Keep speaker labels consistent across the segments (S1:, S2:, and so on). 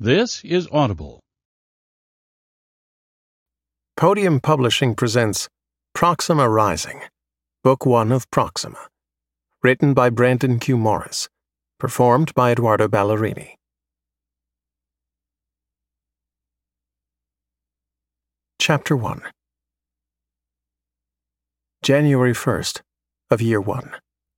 S1: This is Audible.
S2: Podium Publishing presents Proxima Rising, Book 1 of Proxima, written by Brandon Q. Morris, performed by Eduardo Ballerini. Chapter 1. January 1st of Year 1.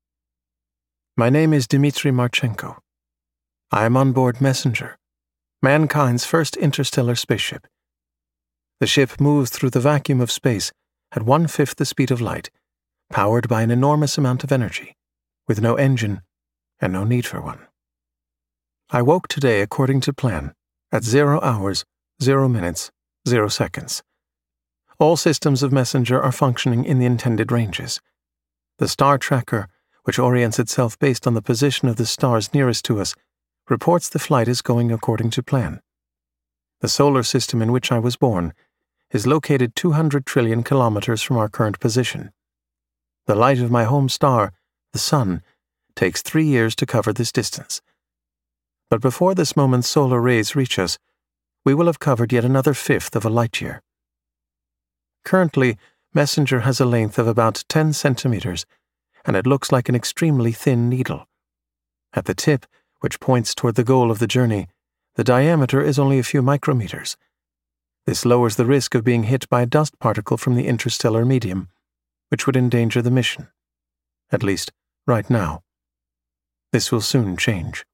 S2: My name is Dmitry Marchenko. I am on board Messenger, mankind's first interstellar spaceship. The ship moves through the vacuum of space at 1/5 the speed of light, powered by an enormous amount of energy, with no engine and no need for one. I woke today according to plan at 0 hours, 0 minutes, 0 seconds. All systems of Messenger are functioning in the intended ranges. The star tracker, which orients itself based on the position of the stars nearest to us, reports the flight is going according to plan. The solar system in which I was born is located 200 trillion kilometers from our current position. The light of my home star, the Sun, takes 3 years to cover this distance. But before this moment's solar rays reach us, we will have covered yet another 1/5 of a light year. Currently, Messenger has a length of about 10 centimeters, and it looks like an extremely thin needle. At the tip, which points toward the goal of the journey, the diameter is only a few micrometers. This lowers the risk of being hit by a dust particle from the interstellar medium, which would endanger the mission. At least, right now. This will soon change.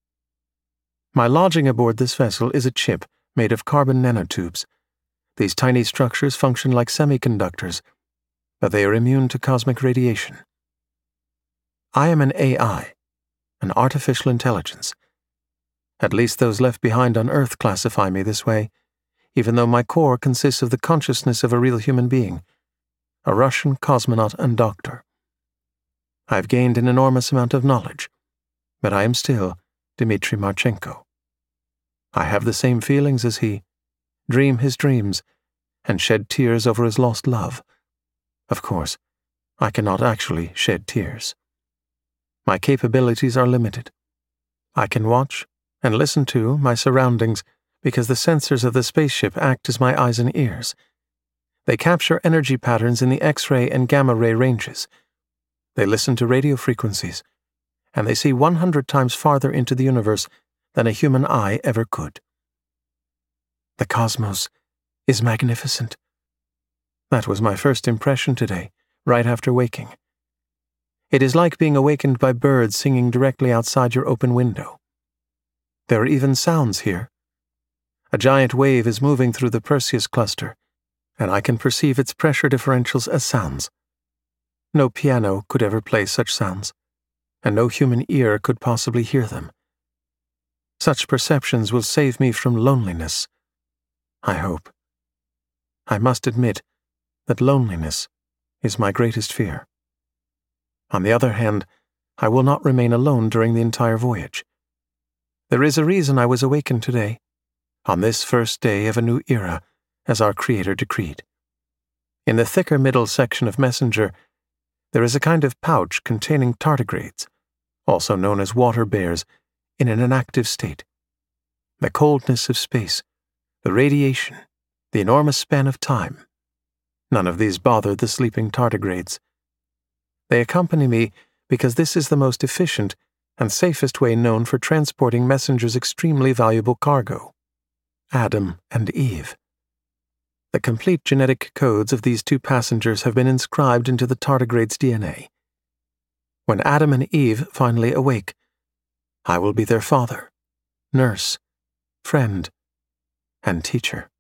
S2: My lodging aboard this vessel is a chip made of carbon nanotubes. These tiny structures function like semiconductors, but they are immune to cosmic radiation. I am an AI, an artificial intelligence. At least those left behind on Earth classify me this way, even though my core consists of the consciousness of a real human being, a Russian cosmonaut and doctor. I've gained an enormous amount of knowledge, but I am still Dmitry Marchenko. I have the same feelings as he, dream his dreams, and shed tears over his lost love. Of course, I cannot actually shed tears. My capabilities are limited. I can watch and listen to my surroundings because the sensors of the spaceship act as my eyes and ears. They capture energy patterns in the X-ray and gamma-ray ranges. They listen to radio frequencies, and they see 100 times farther into the universe than a human eye ever could. The cosmos is magnificent. That was my first impression today, right after waking. It is like being awakened by birds singing directly outside your open window. There are even sounds here. A giant wave is moving through the Perseus cluster, and I can perceive its pressure differentials as sounds. No piano could ever play such sounds, and no human ear could possibly hear them. Such perceptions will save me from loneliness, I hope. I must admit that loneliness is my greatest fear. On the other hand, I will not remain alone during the entire voyage. There is a reason I was awakened today, on this first day of a new era, as our Creator decreed. In the thicker middle section of Messenger, there is a kind of pouch containing tardigrades, also known as water bears, in an inactive state. The coldness of space, the radiation, the enormous span of time, none of these bothered the sleeping tardigrades. They accompany me because this is the most efficient and safest way known for transporting Messenger's extremely valuable cargo, Adam and Eve. The complete genetic codes of these two passengers have been inscribed into the tardigrade's DNA. When Adam and Eve finally awake, I will be their father, nurse, friend, and teacher.